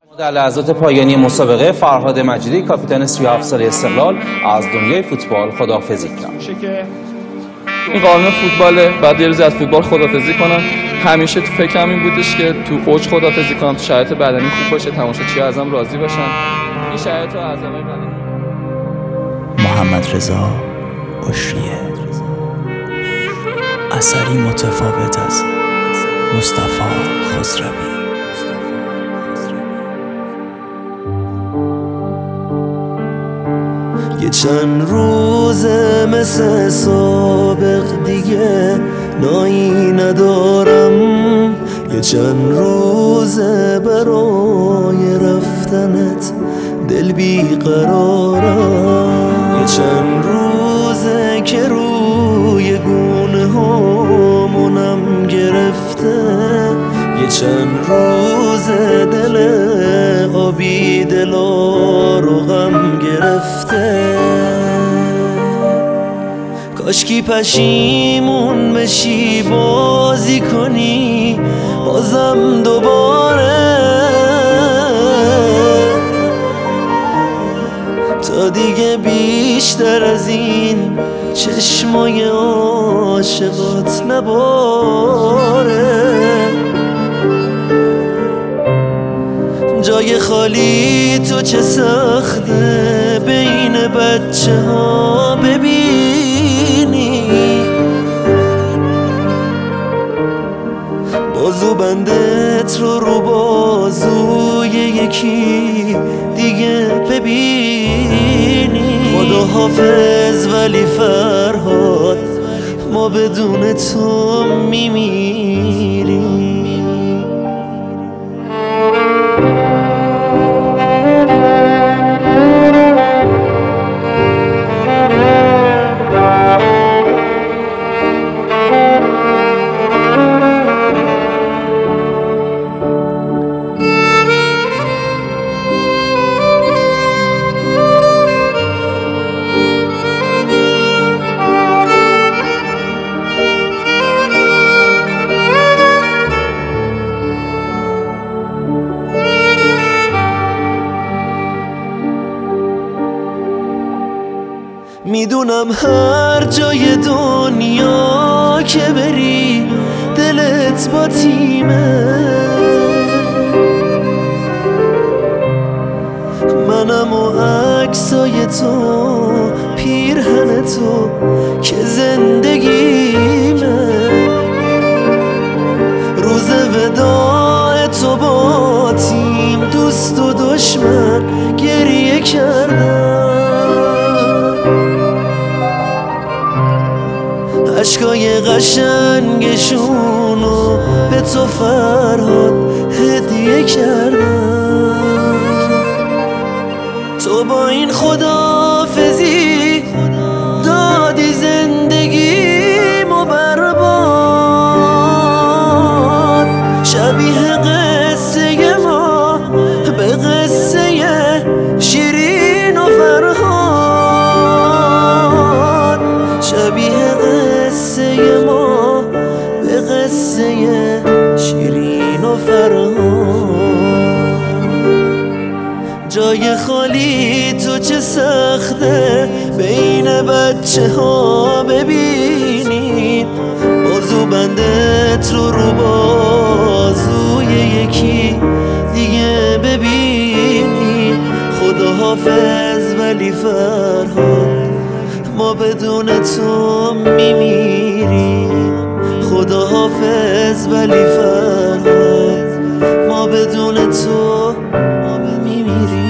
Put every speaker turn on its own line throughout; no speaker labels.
در لحظات پایانی مسابقه فرهاد مجیدی کاپیتان 37 ساله استقلال از دنیای فوتبال خداحافظی کرد.
این قانون فوتباله، بعد یه روزی از فوتبال خداحافظی کنم. همیشه تو فکرم این بودش که تو اوج خداحافظی کنم، تو شرایط بدنی خوب باشه، تماشاچی‌ها ازم راضی باشن. این شرایط رو از آقای
محمد رضا بشریه، اثری متفاوت از مصطفی خسروی.
یه چند روزه مثل سابق دیگه نایی ندارم، یه چند روزه برای رفتنت دل بیقرارم، یه چند روزه که روی گونه هامونم گرفته، یه چند روزه دل آبی دلا رو غم گرفته. کاشکی پشیمون بشی بازی کنی بازم دوباره، تا دیگه بیشتر از این چشمای عاشقات نباره. جای خالی تو چه سخته بین بچه ها ببینی، بازو بندت رو بازوی یکی دیگه ببینی. خدا حافظ ولی فرهاد، ما بدون تو میمیریم. میدونم هر جای دنیا که بری دلت با تیمه، منم و عکسای تو پیرهن تو که زندگیمه. روز وداع تو با تیم دوست و دشمن گریه کردم، عشقای قشنگشونو به تو فرهاد هدیه کردم. تو با این خداحافظی دادی زندگیمو برباد، شبیه قصه ما به قصه شیرین و فرهاد، شبیه قصه ما به قصه شیرین و فرهاد. جای خالی تو چه سخته بین بچه ها ببینید، بازو بندت رو بازوی یکی دیگه ببینید. خدا حافظ ولی فرهاد، ما بدون تو میمیریم. خدا حافظ ولی فرهاد، ما بدون تو میمیریم.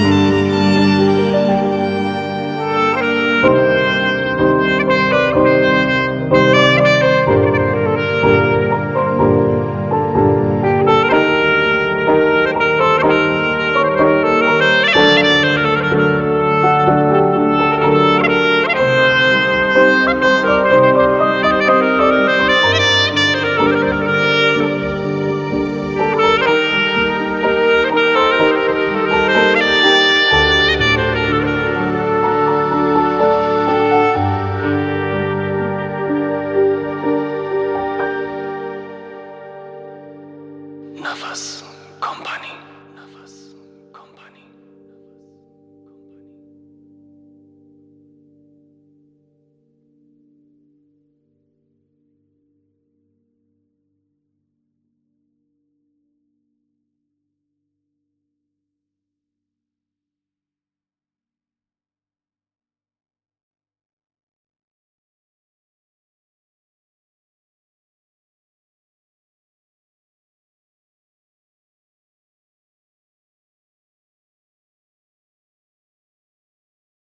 نفس کمپانی.